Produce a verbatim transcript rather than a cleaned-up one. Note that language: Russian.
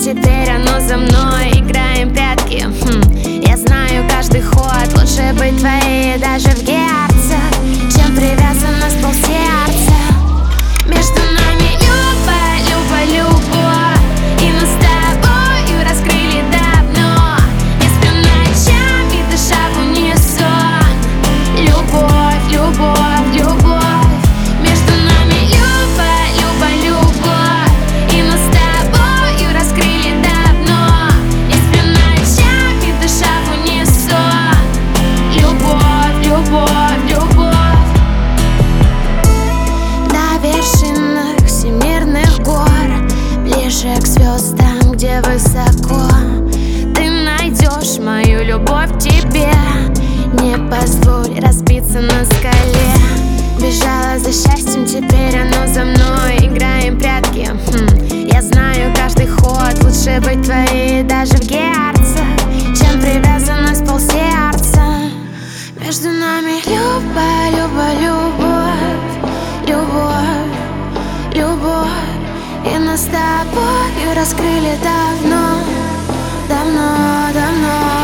теперь оно за мной. Играем прятки, хм, я знаю каждый ход. Лучше быть твоей даже в герце, чем привязанность полсердца. Между нами Люба, Люба, любовь, и мы с тобою раскрыли давно. Не сплю ночами, дыша в унисон. Любовь, любовь, любовь. Между нами Люба, Люба, любовь, и мы с тобою раскрыли давно. Не сплю ночами, дыша в унисон. Любовь, любовь, любовь. До вершинах всемирных гор, ближе к звездам, где высоко, ты найдешь мою любовь в тебе. Не позволь разбиться на скале. Бежала за счастьем, теперь оно за мной. Играем прятки, хм, я знаю каждый ход. Лучше быть твоей даже в герце, чем привязанность полсердца. Между нами Люба, Люба, любовь, любовь, любовь, и мы с тобою раскрыли давно, давно, давно.